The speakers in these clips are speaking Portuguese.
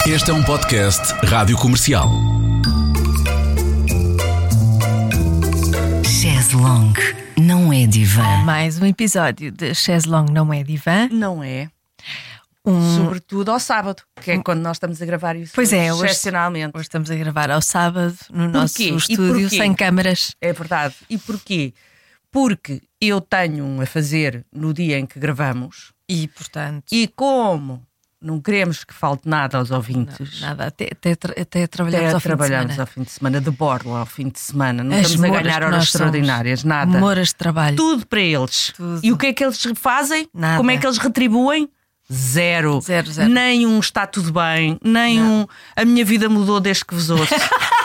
Este é um podcast Rádio Comercial. Chaise Longue não é divã. Mais um episódio de Chaise Longue não é divã. Não é. Sobretudo ao sábado, que é quando nós estamos a gravar isso. Pois é, excepcionalmente. Hoje estamos a gravar ao sábado no nosso Porquê? estúdio sem câmaras. É verdade. E porquê? Porque eu tenho um a fazer no dia em que gravamos E, portanto, e como não queremos que falte nada aos ouvintes. nada, até trabalhamos ao fim de trabalhamos semana. ao fim de semana, de borla ao fim de semana. Não As estamos a moras ganhar que horas nós extraordinárias, somos. nada. Moras de trabalho. Tudo para eles. Tudo. E o que é que eles fazem? Nada. Como é que eles retribuem? Zero. Zero, zero. Nem um está tudo bem, nem um a minha vida mudou desde que vos ouço.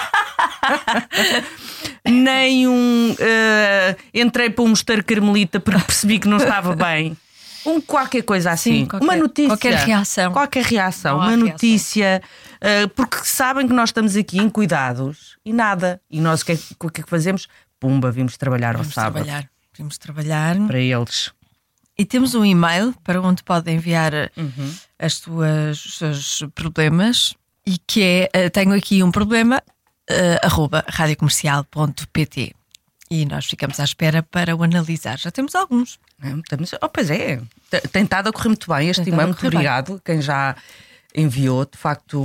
Nem um entrei para um mosteiro carmelita porque percebi que não estava bem. Qualquer coisa assim. Sim, uma notícia. qualquer reação. Qualquer reação. Não há Uma reação. notícia. Porque sabem que nós estamos aqui em cuidados e nada. E nós o que é que fazemos? Pumba, vimos trabalhar ao sábado. Vimos trabalhar. Para eles. E temos um e-mail para onde podem enviar os seus problemas. E que é, tenho aqui um problema, @radiocomercial.pt. E nós ficamos à espera para o analisar. Já temos alguns. Pois é, tem estado a correr muito bem este e-mail, muito obrigado. Quem já enviou, de facto,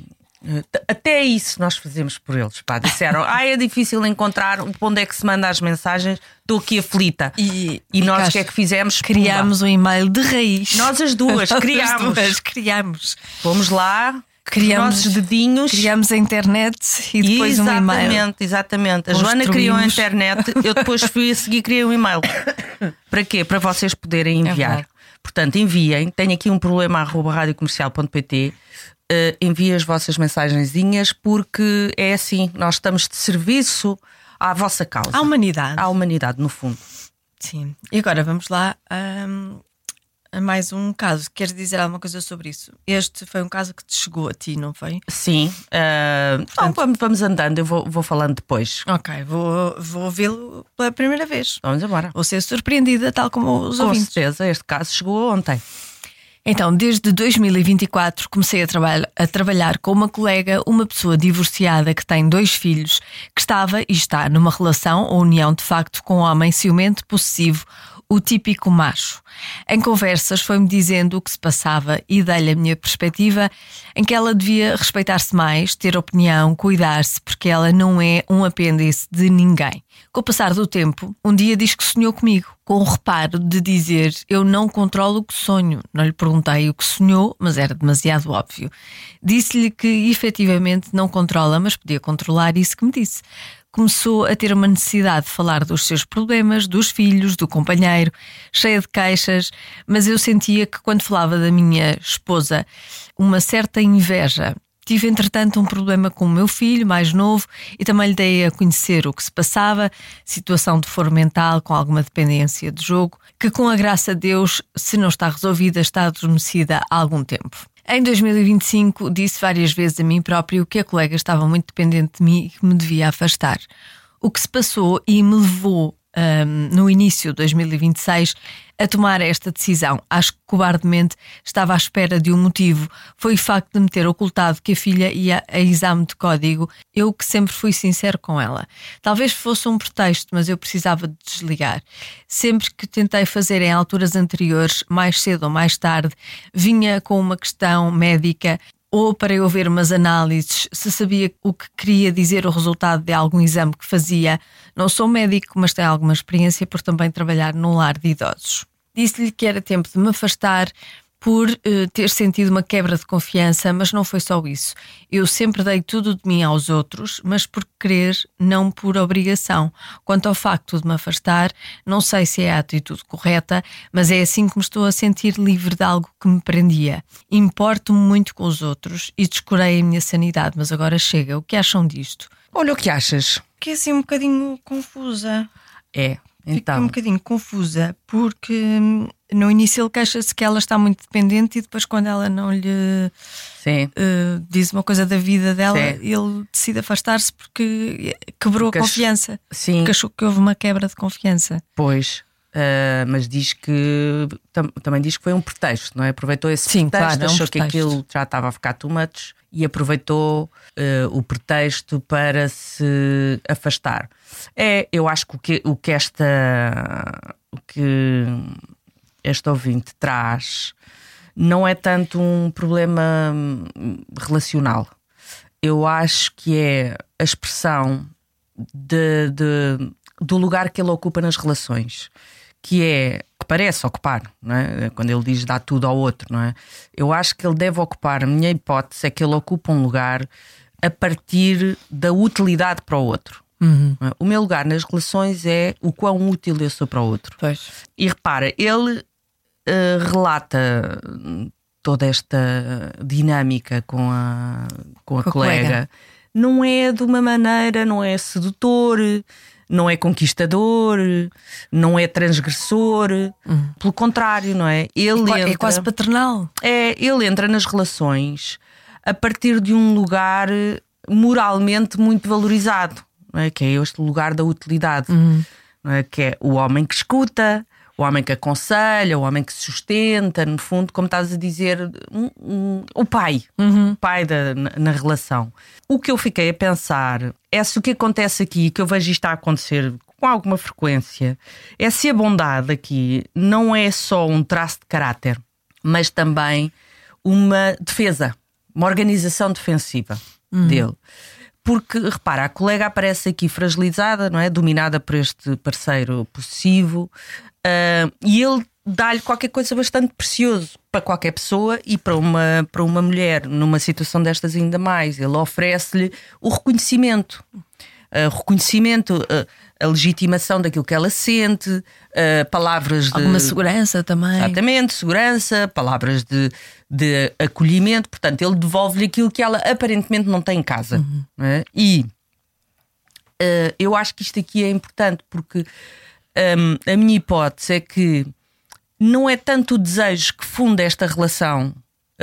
até isso nós fazemos por eles. Pá. Disseram, é difícil encontrar onde é que se manda as mensagens, estou aqui aflita. E nós o que é que fizemos? Criámos um e-mail de raiz. Nós as duas criámos. Fomos lá. Criámos Nossos dedinhos. Criámos a internet e depois um e-mail. Exatamente. A Joana criou a internet, eu depois fui a seguir criei um e-mail. Para quê? Para vocês poderem enviar. É. Portanto, enviem. Tenho aqui um problema @radiocomercial.pt. Enviem as vossas mensagenzinhas porque é assim, nós estamos de serviço à vossa causa. À humanidade. À humanidade, no fundo. Sim. E agora vamos lá a mais um caso. Queres dizer alguma coisa sobre isso? Este foi um caso que te chegou a ti, não foi? Sim. Vamos andando, eu vou falando depois. Ok, vou ouvi-lo pela primeira vez. Vamos embora. Vou ser surpreendida, tal como os Com ouvintes. certeza, este caso chegou ontem. Então, desde 2024 comecei a trabalhar com uma colega, uma pessoa divorciada que tem 2 filhos, que estava e está numa relação ou união de facto com um homem ciumento, possessivo, o típico macho. Em conversas foi-me dizendo o que se passava e dei-lhe a minha perspectiva em que ela devia respeitar-se mais, ter opinião, cuidar-se, porque ela não é um apêndice de ninguém. Com o passar do tempo, um dia diz que sonhou comigo, com o reparo de dizer eu não controlo o que sonho. Não lhe perguntei o que sonhou, mas era demasiado óbvio. Disse-lhe que efetivamente não controla, mas podia controlar isso que me disse. Começou a ter uma necessidade de falar dos seus problemas, dos filhos, do companheiro, cheia de queixas, mas eu sentia que quando falava da minha esposa, uma certa inveja. Tive, entretanto, um problema com o meu filho mais novo e também lhe dei a conhecer o que se passava, situação de foro mental com alguma dependência de jogo, que com a graça de Deus, se não está resolvida, está adormecida há algum tempo. Em 2025 disse várias vezes a mim próprio que a colega estava muito dependente de mim e que me devia afastar. O que se passou e me levou no início de 2026 a tomar esta decisão, acho que cobardemente estava à espera de um motivo, foi o facto de me ter ocultado que a filha ia a exame de código, eu que sempre fui sincero com ela. Talvez fosse um pretexto, mas eu precisava de desligar. Sempre que tentei fazer em alturas anteriores, mais cedo ou mais tarde, vinha com uma questão médica ou para eu ver umas análises, se sabia o que queria dizer o resultado de algum exame que fazia. Não sou médico, mas tenho alguma experiência por também trabalhar num lar de idosos. Disse-lhe que era tempo de me afastar por ter sentido uma quebra de confiança, mas não foi só isso. Eu sempre dei tudo de mim aos outros, mas por querer, não por obrigação. Quanto ao facto de me afastar, não sei se é a atitude correta, mas é assim que me estou a sentir livre de algo que me prendia. Importo-me muito com os outros e descurei a minha sanidade, mas agora chega. O que acham disto? Olha, o que achas? Fiquei assim um bocadinho confusa. É, Fiquei então. um bocadinho confusa, porque no início ele queixa-se que ela está muito dependente e depois quando ela não lhe diz uma coisa da vida dela, ele decide afastar-se porque quebrou a confiança. Sim. Porque achou que houve uma quebra de confiança. Pois. mas diz que também diz que foi um pretexto, não é? Aproveitou esse pretexto, claro, achou que aquilo já estava a ficar too much e aproveitou o pretexto para se afastar. Eu acho que o que este ouvinte traz não é tanto um problema relacional. Eu acho que é a expressão do lugar que ele ocupa nas relações, que parece ocupar, não é? Quando ele diz dá tudo ao outro, não é? Eu acho que ele deve ocupar, a minha hipótese é que ele ocupa um lugar a partir da utilidade para o outro. Não é? O meu lugar nas relações é o quão útil eu sou para o outro. Pois. E repara, ele relata toda esta dinâmica com a colega. Não é de uma maneira, não é sedutor, não é conquistador, não é transgressor. Pelo contrário, não é? É quase paternal. Ele entra nas relações a partir de um lugar moralmente muito valorizado, não é? Que é este lugar da utilidade, não é? Que é o homem que escuta, o homem que aconselha, o homem que sustenta, no fundo, como estás a dizer, o pai, o pai na relação. O que eu fiquei a pensar é se o que acontece aqui, que eu vejo isto a acontecer com alguma frequência, é se a bondade aqui não é só um traço de caráter, mas também uma defesa, uma organização defensiva dele. Porque, repara, a colega aparece aqui fragilizada, não é? Dominada por este parceiro possessivo, e ele dá-lhe qualquer coisa bastante precioso para qualquer pessoa e para uma mulher, numa situação destas ainda mais. Ele oferece-lhe o reconhecimento. A legitimação daquilo que ela sente, palavras de... Alguma segurança também. Exatamente, segurança, palavras de acolhimento. Portanto, ele devolve-lhe aquilo que ela aparentemente não tem em casa. Não é? E eu acho que isto aqui é importante porque a minha hipótese é que não é tanto o desejo que funda esta relação,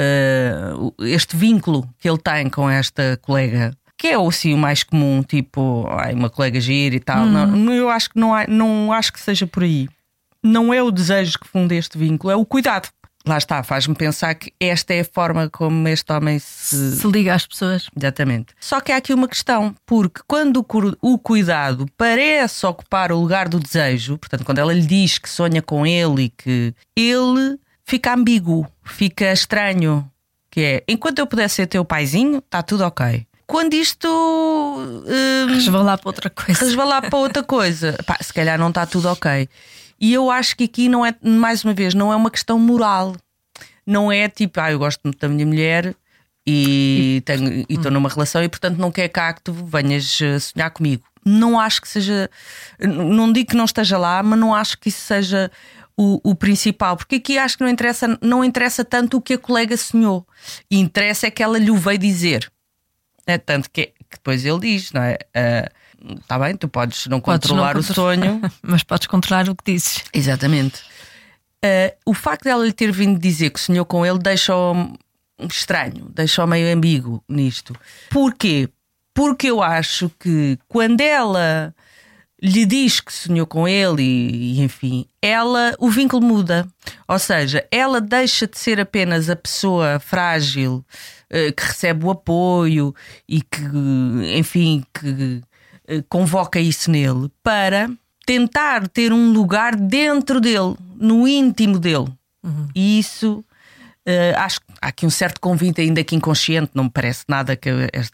este vínculo que ele tem com esta colega, que é assim o mais comum, tipo, uma colega gira e tal. Não, eu acho que não acho que seja por aí. Não é o desejo que funda este vínculo, é o cuidado. Lá está, faz-me pensar que esta é a forma como este homem se liga às pessoas. Exatamente. Só que há aqui uma questão, porque quando o cuidado parece ocupar o lugar do desejo, portanto, quando ela lhe diz que sonha com ele e que ele fica ambíguo, fica estranho, que é, enquanto eu puder ser teu paizinho, está tudo ok. Quando isto resvalar para outra coisa, se calhar não está tudo ok. E eu acho que aqui não é, mais uma vez, não é uma questão moral. Não é tipo, eu gosto muito da minha mulher e estou numa relação e portanto não quero cá que tu venhas sonhar comigo. Não acho que seja, não digo que não esteja lá, mas não acho que isso seja o principal, porque aqui acho que não interessa tanto o que a colega sonhou. E interessa é que ela lhe o veio dizer. É tanto que depois ele diz, não é? Está bem, tu podes não controlar o sonho, mas podes controlar o que dizes. Exatamente. O facto dela lhe ter vindo dizer que sonhou com ele deixa-o estranho, deixa-o meio ambíguo nisto. Porquê? Porque eu acho que quando ela lhe diz que sonhou com ele e enfim, o vínculo muda. Ou seja, ela deixa de ser apenas a pessoa frágil que recebe o apoio e que, enfim, que convoca isso nele, para tentar ter um lugar dentro dele, no íntimo dele. E isso, acho que há aqui um certo convite, ainda que inconsciente, não me parece nada que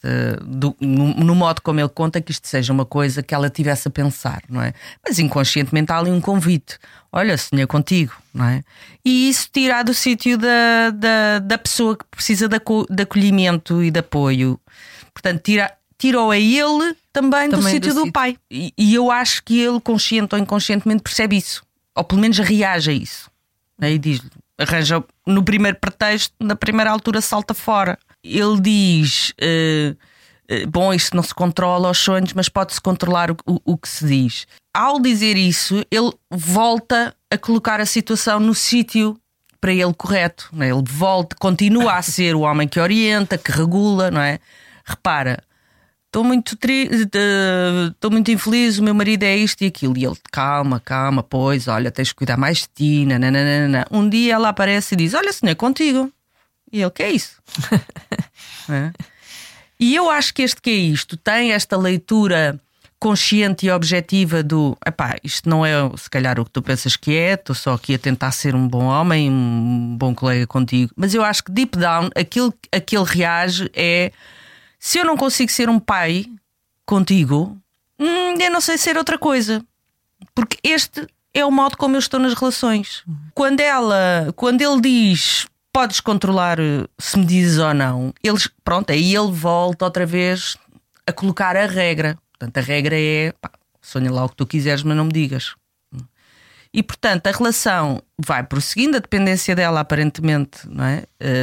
no modo como ele conta, que isto seja uma coisa que ela tivesse a pensar, não é? Mas inconscientemente há ali um convite. Olha, sonhei contigo, não é? E isso tira do sítio da pessoa que precisa de acolhimento e de apoio. Portanto, tirou a ele também do sítio do pai. E eu acho que ele, consciente ou inconscientemente, percebe isso. Ou pelo menos reage a isso. E diz-lhe, arranja no primeiro pretexto, na primeira altura salta fora. Ele diz, bom, isto não se controla aos sonhos, mas pode-se controlar o que se diz. Ao dizer isso, ele volta a colocar a situação no sítio para ele correto, não é? Ele continua a ser o homem que orienta, que regula, não é? Repara, estou muito infeliz, o meu marido é isto e aquilo. E ele, calma, pois, olha, tens de cuidar mais de ti. Nananana. Um dia ela aparece e diz: olha, sonhei contigo. E ele, que é isso? É? E eu acho que este que é isto tem esta leitura consciente e objetiva do isto não é se calhar o que tu pensas que é, estou só aqui a tentar ser um bom homem, um bom colega contigo. Mas eu acho que deep down aquilo a que ele reage é: se eu não consigo ser um pai contigo, eu não sei ser outra coisa, porque este é o modo como eu estou nas relações. Quando ele diz: podes controlar se me dizes ou não, aí ele volta outra vez a colocar a regra. Portanto, a regra é: sonha lá o que tu quiseres, mas não me digas. E, portanto, a relação vai prosseguindo, a dependência dela, aparentemente, não é?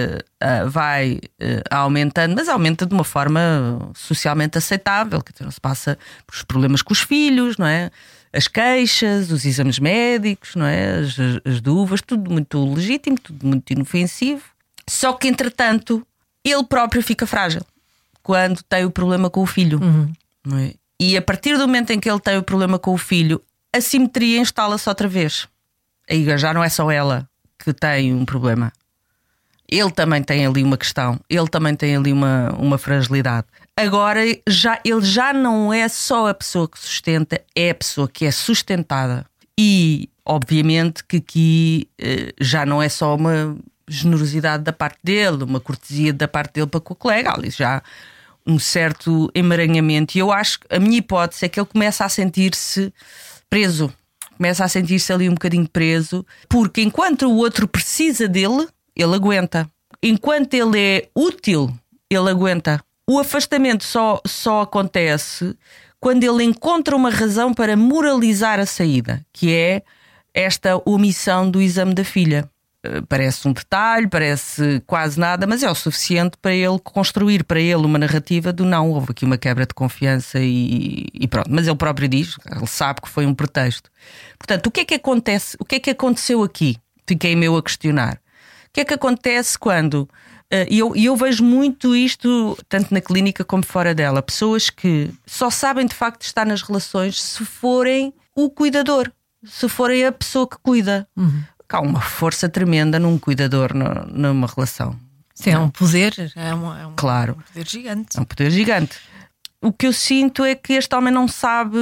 Vai aumentando, mas aumenta de uma forma socialmente aceitável, que não se passa por os problemas com os filhos, não é? As queixas, os exames médicos, não é? As dúvidas, tudo muito legítimo, tudo muito inofensivo. Só que, entretanto, ele próprio fica frágil quando tem o problema com o filho. Não é? E a partir do momento em que ele tem o problema com o filho, a simetria instala-se outra vez. Aí já não é só ela que tem um problema. Ele também tem ali uma questão. Ele também tem ali uma fragilidade. Agora ele já não é só a pessoa que sustenta, é a pessoa que é sustentada. E obviamente que aqui já não é só uma generosidade da parte dele, uma cortesia da parte dele para com o colega. Ali já um certo emaranhamento. E eu acho que a minha hipótese é que ele começa a sentir-se preso. Começa a sentir-se ali um bocadinho preso, porque enquanto o outro precisa dele, ele aguenta. Enquanto ele é útil, ele aguenta. O afastamento só acontece quando ele encontra uma razão para moralizar a saída, que é esta omissão do exame da filha. Parece um detalhe, parece quase nada, mas é o suficiente para ele construir para ele uma narrativa do não, houve aqui uma quebra de confiança e pronto. Mas ele próprio diz, ele sabe que foi um pretexto. Portanto, o que é que acontece? O que é que aconteceu aqui? Fiquei-me eu a questionar. O que é que acontece quando... E eu vejo muito isto, tanto na clínica como fora dela. Pessoas que só sabem de facto estar nas relações se forem o cuidador, se forem a pessoa que cuida. Há uma força tremenda num cuidador numa relação. Sim, é um poder, claro, um poder gigante. É um poder gigante. O que eu sinto é que este homem não sabe,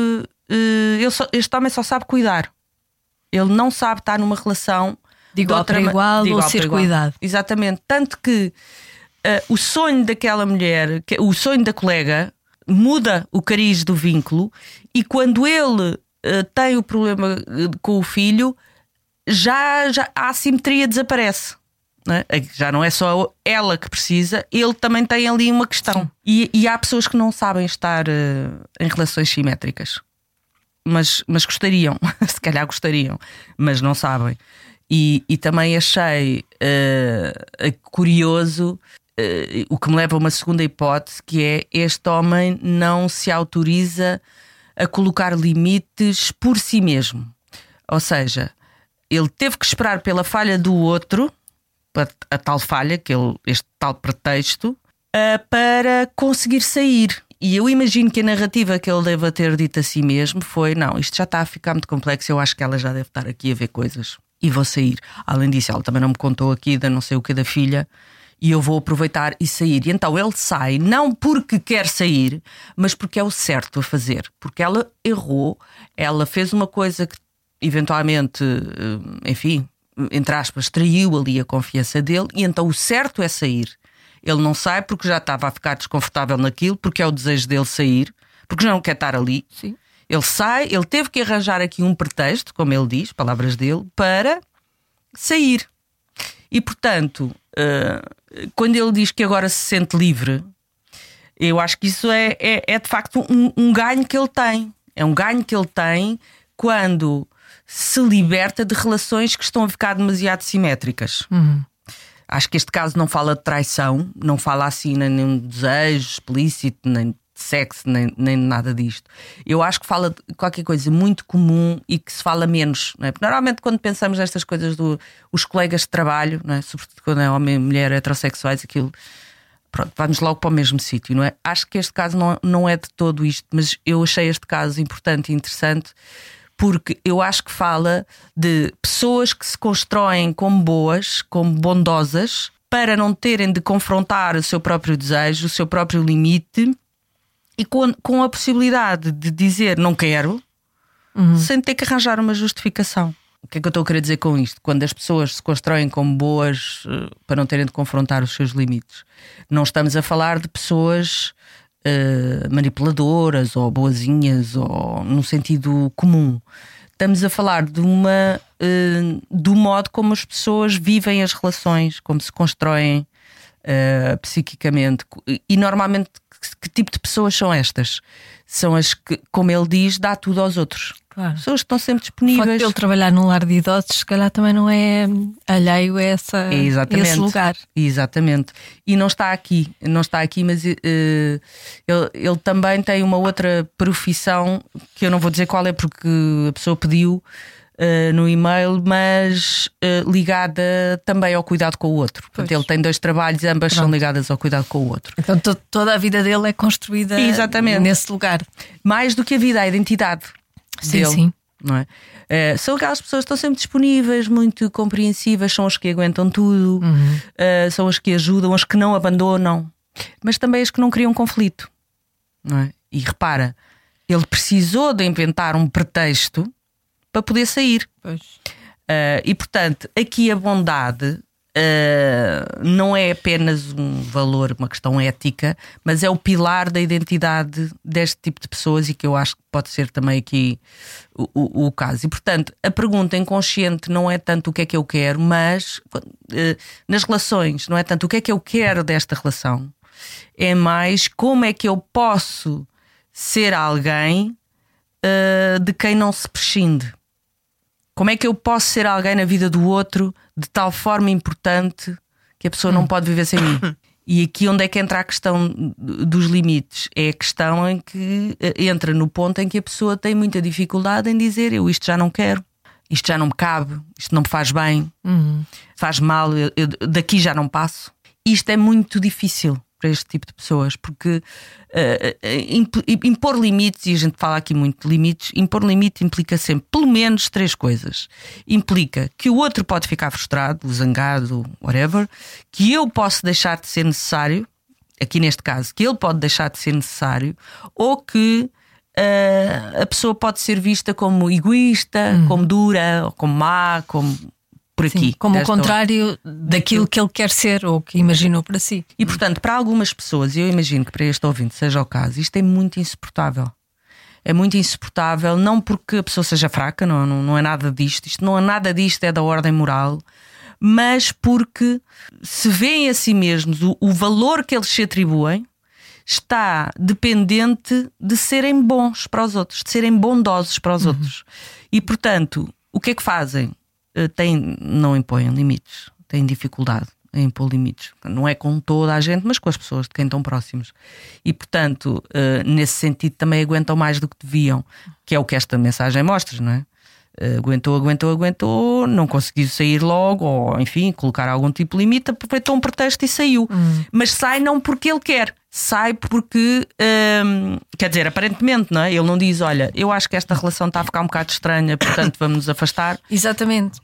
este homem só sabe cuidar. Ele não sabe estar numa relação de igual para igual ou ser cuidado. Exatamente. Tanto que o sonho daquela mulher, o sonho da colega, muda o cariz do vínculo, e quando ele tem o problema com o filho, já a assimetria desaparece, não é? Já não é só ela que precisa, ele também tem ali uma questão. E há pessoas que não sabem estar em relações simétricas, mas gostariam, se calhar gostariam, mas não sabem. E também achei curioso o que me leva a uma segunda hipótese, que é: este homem não se autoriza a colocar limites por si mesmo. Ou seja, ele teve que esperar pela falha do outro, a tal falha, este tal pretexto, para conseguir sair. E eu imagino que a narrativa que ele deve ter dito a si mesmo foi: não, isto já está a ficar muito complexo, eu acho que ela já deve estar aqui a ver coisas e vou sair. Além disso, ela também não me contou aqui da não sei o que da filha, e eu vou aproveitar e sair. E então ele sai, não porque quer sair, mas porque é o certo a fazer. Porque ela errou, ela fez uma coisa que eventualmente, enfim, entre aspas, traiu ali a confiança dele, e então o certo é sair. Ele não sai porque já estava a ficar desconfortável naquilo, porque é o desejo dele sair, porque já não quer estar ali. Sim. Ele sai, ele teve que arranjar aqui um pretexto, como ele diz, palavras dele, para sair. E portanto, quando ele diz que agora se sente livre, eu acho que isso é de facto um ganho que ele tem. É um ganho que ele tem quando se liberta de relações que estão a ficar demasiado simétricas. Acho que este caso não fala de traição, não fala assim nem de desejo explícito, nem de sexo, nem nada disto. Eu acho que fala de qualquer coisa muito comum e que se fala menos, não é? Porque normalmente quando pensamos nestas coisas os colegas de trabalho, não é? Sobretudo quando é homem e mulher heterossexuais, aquilo Pronto, vamos logo para o mesmo sítio, não é? Acho que este caso não é de todo isto, mas eu achei este caso importante e interessante porque eu acho que fala de pessoas que se constroem como boas, como bondosas, para não terem de confrontar o seu próprio desejo, o seu próprio limite e com a possibilidade de dizer não quero, sem ter que arranjar uma justificação. O que é que eu estou a querer dizer com isto? Quando as pessoas se constroem como boas para não terem de confrontar os seus limites, não estamos a falar de pessoas manipuladoras ou boazinhas ou no sentido comum. Estamos a falar de do modo como as pessoas vivem as relações, como se constroem psiquicamente. E normalmente que tipo de pessoas são estas? São as que, como ele diz, dá tudo aos outros. Claro. Pessoas que estão sempre O disponíveis. facto de ele trabalhar num lar de idosos, se calhar também não é alheio a esse lugar. Exatamente. E não está aqui, mas ele também tem uma outra profissão que eu não vou dizer qual é porque a pessoa pediu no e-mail, mas ligada também ao cuidado com o outro. Portanto, ele tem 2 trabalhos, ambas são ligadas ao cuidado com o outro. Então toda a vida dele é construída nesse lugar. Mais do que a vida, a identidade dele. Sim. Não é? São aquelas pessoas que estão sempre disponíveis, muito compreensivas, são as que aguentam tudo, são as que ajudam, as que não abandonam, mas também as que não criam conflito, não é? E repara, ele precisou de inventar um pretexto para poder sair. Pois. E portanto, aqui a bondade não é apenas um valor, uma questão ética, mas é o pilar da identidade deste tipo de pessoas e que eu acho que pode ser também aqui o caso. E portanto, a pergunta inconsciente não é tanto o que é que eu quero, mas nas relações não é tanto o que é que eu quero desta relação, é mais como é que eu posso ser alguém de quem não se prescinde. Como é que eu posso ser alguém na vida do outro de tal forma importante que a pessoa não pode viver sem mim? E aqui onde é que entra a questão dos limites? É a questão em que entra no ponto em que a pessoa tem muita dificuldade em dizer eu isto já não quero, isto já não me cabe, isto não me faz bem, faz mal, eu daqui já não passo. Isto é muito difícil para este tipo de pessoas, porque impor limites, e a gente fala aqui muito de limites, impor limite implica sempre pelo menos 3 coisas. Implica que o outro pode ficar frustrado, zangado, whatever, que eu posso deixar de ser necessário, aqui neste caso, que ele pode deixar de ser necessário, ou que a pessoa pode ser vista como egoísta, como dura, ou como má, como... por aqui. Sim, como o contrário daquilo que ele quer ser ou que imaginou para si. E portanto, para algumas pessoas, e eu imagino que para este ouvinte seja o caso, isto é muito insuportável. É muito insuportável, não porque a pessoa seja fraca, não é nada disto, isto não é nada disto, é da ordem moral, mas porque se veem a si mesmos o valor que eles se atribuem está dependente de serem bons para os outros, de serem bondosos para os outros. E portanto, o que é que fazem? Não impõem limites, têm dificuldade em impor limites. Não é com toda a gente, mas com as pessoas de quem estão próximos. E portanto, nesse sentido também aguentam mais do que deviam, que é o que esta mensagem mostra, não é? Aguentou, não conseguiu sair logo, ou enfim, colocar algum tipo de limite, aproveitou um pretexto e saiu. Mas sai não porque ele quer, sai porque quer dizer, aparentemente, não é? Ele não diz, olha, eu acho que esta relação está a ficar um bocado estranha, portanto vamos nos afastar. Exatamente.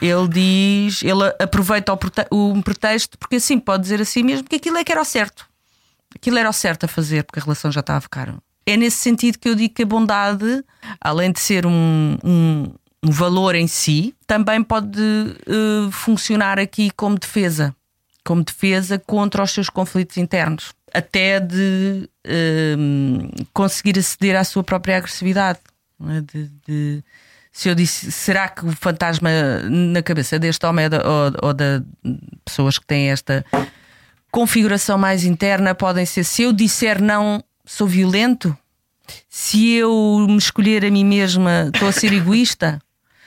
Ele aproveita o pretexto, porque assim pode dizer assim mesmo que aquilo é que era o certo. Aquilo era o certo a fazer, porque a relação já estava a ficar. É nesse sentido que eu digo que a bondade, além de ser um valor em si, também pode funcionar aqui como defesa contra os seus conflitos internos, até de conseguir aceder à sua própria agressividade. Não é? Se eu disse, será que o fantasma na cabeça deste homem ou de pessoas que têm esta configuração mais interna podem ser, se eu disser não, sou violento? Se eu me escolher a mim mesma, estou a ser egoísta?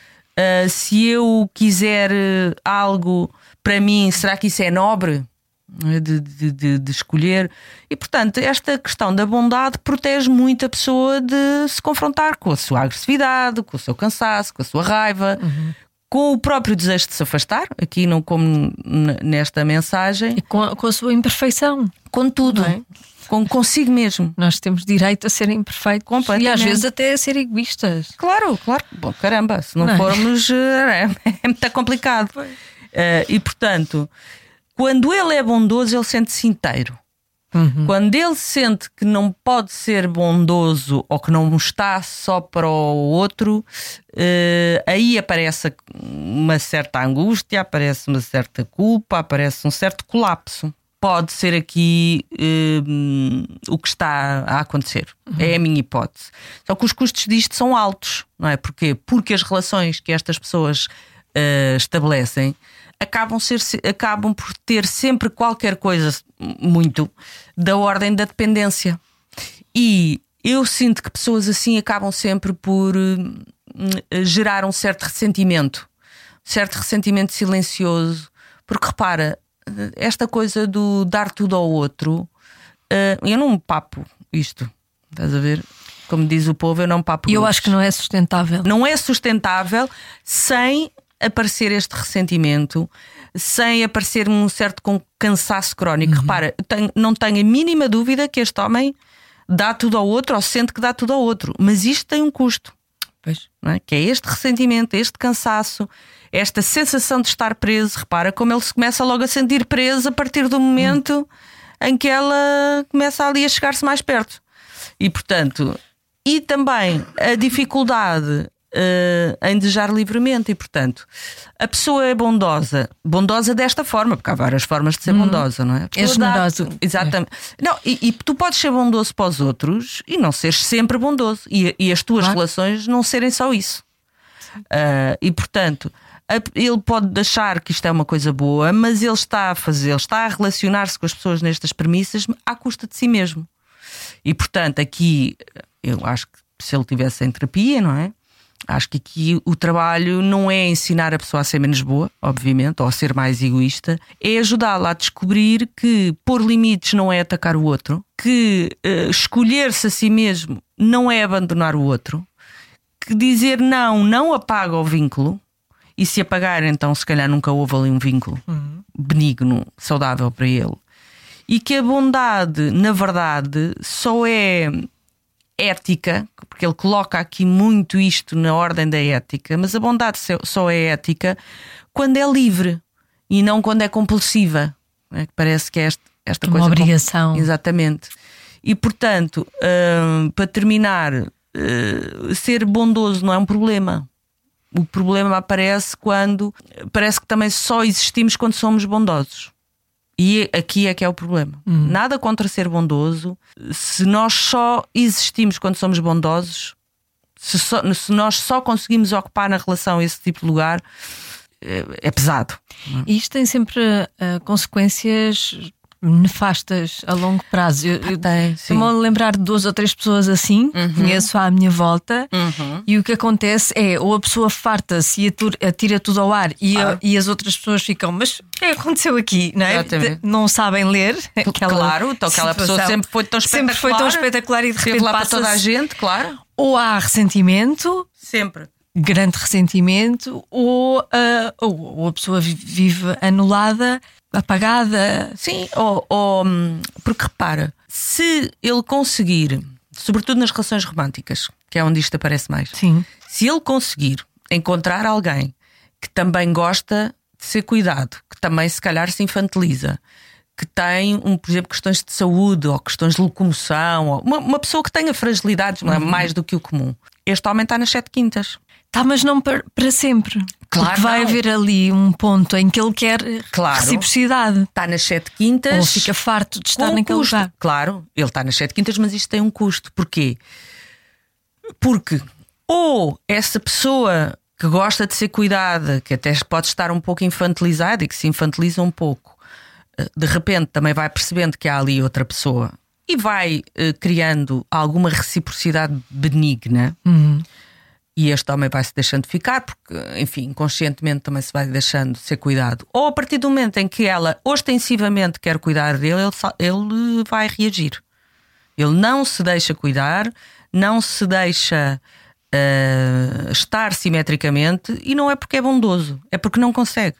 Se eu quiser algo para mim, será que isso é nobre? De escolher? E portanto, esta questão da bondade protege muito a pessoa de se confrontar com a sua agressividade, com o seu cansaço, com a sua raiva, com o próprio desejo de se afastar, aqui não como nesta mensagem. E com a sua imperfeição. Com tudo, consigo mesmo. Nós temos direito a ser imperfeitos e às vezes até a ser egoístas. Claro. Bom, caramba, se não formos é muito complicado. E portanto, quando ele é bondoso, ele sente-se inteiro. Quando ele sente que não pode ser bondoso ou que não está só para o outro, aí aparece uma certa angústia, aparece uma certa culpa, aparece um certo colapso. Pode ser aqui o que está a acontecer. É a minha hipótese. Só que os custos disto são altos, não é? Porquê? Porque as relações que estas pessoas estabelecem acabam por ter sempre qualquer coisa muito da ordem da dependência. E eu sinto que pessoas assim acabam sempre por gerar um certo ressentimento silencioso. Porque repara, esta coisa do dar tudo ao outro, eu não papo isto, estás a ver? Como diz o povo, eu não papo. E eu acho que não é sustentável. Não é sustentável sem aparecer este ressentimento, sem aparecer um certo cansaço crónico. Repara, não tenho a mínima dúvida que este homem dá tudo ao outro ou sente que dá tudo ao outro, mas isto tem um custo. Pois. Não é? Que é este ressentimento, este cansaço, esta sensação de estar preso. Repara como ele se começa logo a sentir preso a partir do momento em que ela começa ali a chegar-se mais perto. E portanto, e também a dificuldade em desejar livremente. E portanto, a pessoa é bondosa desta forma, porque há várias formas de ser bondosa, não é? É generoso. Exatamente. Não, e tu podes ser bondoso para os outros e não seres sempre bondoso, e as tuas relações não serem só isso. E portanto, ele pode achar que isto é uma coisa boa, mas ele está a relacionar-se com as pessoas nestas premissas à custa de si mesmo. E portanto, aqui eu acho que se ele estivesse em terapia, não é? Acho que aqui o trabalho não é ensinar a pessoa a ser menos boa, obviamente, ou a ser mais egoísta, é ajudá-la a descobrir que pôr limites não é atacar o outro, que escolher-se a si mesmo não é abandonar o outro, que dizer não apaga o vínculo, e se apagar, então se calhar nunca houve ali um vínculo benigno, saudável para ele, e que a bondade, na verdade, só é ética, porque ele coloca aqui muito isto na ordem da ética, mas a bondade só é ética quando é livre e não quando é compulsiva, não é? Que parece que é esta coisa. Uma obrigação. Exatamente. E portanto, para terminar, ser bondoso não é um problema. O problema aparece quando parece que também só existimos quando somos bondosos. E aqui é que é o problema. Nada contra ser bondoso. Se nós só existimos quando somos bondosos, se nós só conseguimos ocupar na relação esse tipo de lugar, é pesado. E isto tem sempre consequências nefastas a longo prazo. Estou-me a lembrar de 2 ou 3 pessoas assim, conheço à minha volta, e o que acontece é, ou a pessoa farta-se e atira tudo ao ar e as outras pessoas ficam, mas o que aconteceu aqui? Não é? Não sabem ler. Claro, então aquela pessoa sempre foi tão espetacular e de repente lá para toda a gente, claro. Ou há ressentimento, sempre. Grande ressentimento, ou a pessoa vive anulada, apagada. Sim, porque repara, se ele conseguir, sobretudo nas relações românticas, que é onde isto aparece mais, se ele conseguir encontrar alguém que também gosta de ser cuidado, que também se calhar se infantiliza, que tem, por exemplo, questões de saúde ou questões de locomoção, ou uma pessoa que tenha fragilidades mais do que o comum, este homem está nas 7 quintas. Tá, mas não para sempre. Claro, porque vai haver ali um ponto em que ele quer reciprocidade. Está nas 7 quintas. Ou fica farto de estar naquele lugar. Claro, ele está nas 7 quintas, mas isto tem um custo. Porquê? Porque ou essa pessoa que gosta de ser cuidada, que até pode estar um pouco infantilizada e que se infantiliza um pouco, de repente também vai percebendo que há ali outra pessoa e vai criando alguma reciprocidade benigna. E este homem vai se deixando ficar, porque, enfim, inconscientemente também se vai deixando ser cuidado. Ou a partir do momento em que ela ostensivamente quer cuidar dele, ele vai reagir. Ele não se deixa cuidar, não se deixa estar simetricamente, e não é porque é bondoso, é porque não consegue.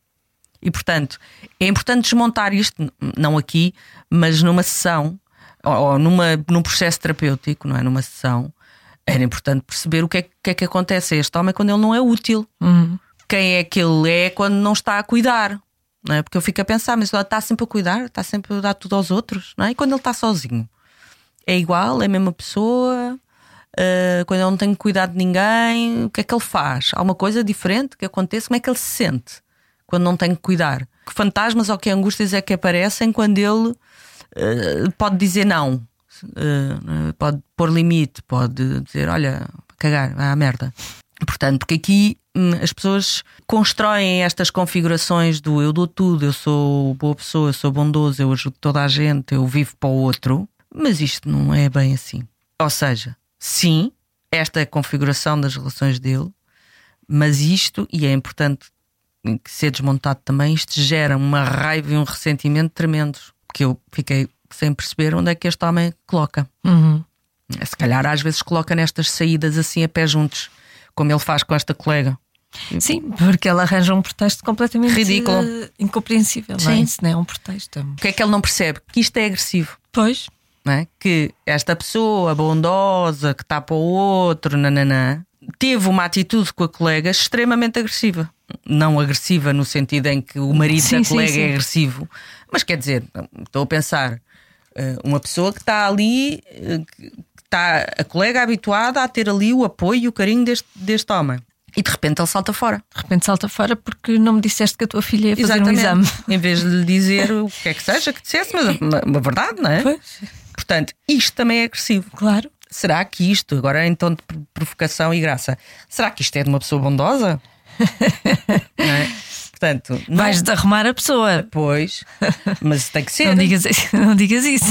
E portanto é importante desmontar isto, não aqui, mas numa sessão ou num processo terapêutico, não é? Numa sessão, era importante perceber o que é que acontece a este homem quando ele não é útil. Quem é que ele é quando não está a cuidar, não é? Porque eu fico a pensar, mas ele está sempre a cuidar, está sempre a dar tudo aos outros, não é? E quando ele está sozinho, é igual, é a mesma pessoa. Quando ele não tem cuidado de ninguém, o que é que ele faz? Há uma coisa diferente que acontece? Como é que ele se sente quando não tem que cuidar? Que fantasmas ou que angústias é que aparecem quando ele pode dizer não, pode pôr limite, pode dizer, olha, cagar, vai à merda. Portanto, porque aqui as pessoas constroem estas configurações do eu dou tudo, eu sou boa pessoa, eu sou bondoso, eu ajudo toda a gente, eu vivo para o outro. Mas isto não é bem assim. Ou seja, sim, esta é a configuração das relações dele, mas isto, e é importante que ser desmontado também, isto gera uma raiva e um ressentimento tremendos, que eu fiquei sem perceber onde é que este homem coloca. Se calhar às vezes coloca nestas saídas assim a pé juntos, como ele faz com esta colega. Sim, porque ele arranja um pretexto completamente ridículo, incompreensível. Não é? Isso não é um pretexto. O que é que ele não percebe? Que isto é agressivo. Pois. Não é? Que esta pessoa bondosa que está para o outro, teve uma atitude com a colega extremamente agressiva. Não agressiva no sentido em que o marido da colega é agressivo, mas quer dizer, estou a pensar, uma pessoa que está ali, que está a colega habituada a ter ali o apoio e o carinho deste homem. E de repente ele salta fora. De repente salta fora porque não me disseste que a tua filha ia fazer um exame. Em vez de lhe dizer o que é que seja que dissesse, mas uma verdade, não é? Pois. Portanto, isto também é agressivo. Claro. Será que isto, agora em tom de provocação e graça, será que isto é de uma pessoa bondosa? Não é? Portanto, vais desarrumar a pessoa. Pois, mas tem que ser. Não digas isso.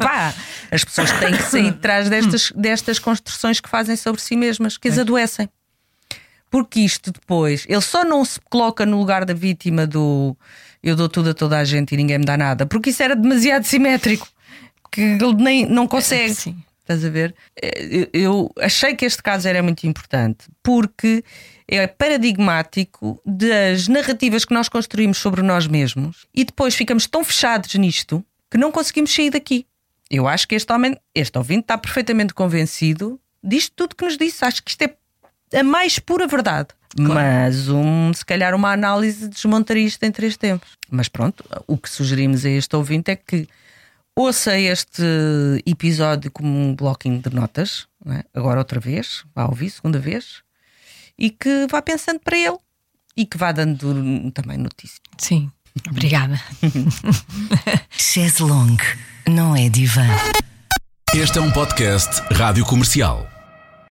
As pessoas têm que sair de trás destas construções que fazem sobre si mesmas, que as adoecem. Porque isto depois, ele só não se coloca no lugar da vítima do eu dou tudo a toda a gente e ninguém me dá nada, porque isso era demasiado simétrico, que ele nem não consegue. Sim. Estás a ver? Eu achei que este caso era muito importante porque é paradigmático das narrativas que nós construímos sobre nós mesmos e depois ficamos tão fechados nisto que não conseguimos sair daqui. Eu acho que este ouvinte está perfeitamente convencido disto tudo que nos disse. Acho que isto é a mais pura verdade. Claro. Mas se calhar uma análise desmontaria isto em 3 tempos. Mas pronto, o que sugerimos a este ouvinte é que ouça este episódio como um bloquinho de notas, não é? Agora outra vez, vá ouvir segunda vez, e que vá pensando para ele e que vá dando também notícia. Sim, obrigada. Chaise Longue não é divã. Este é um podcast Rádio Comercial.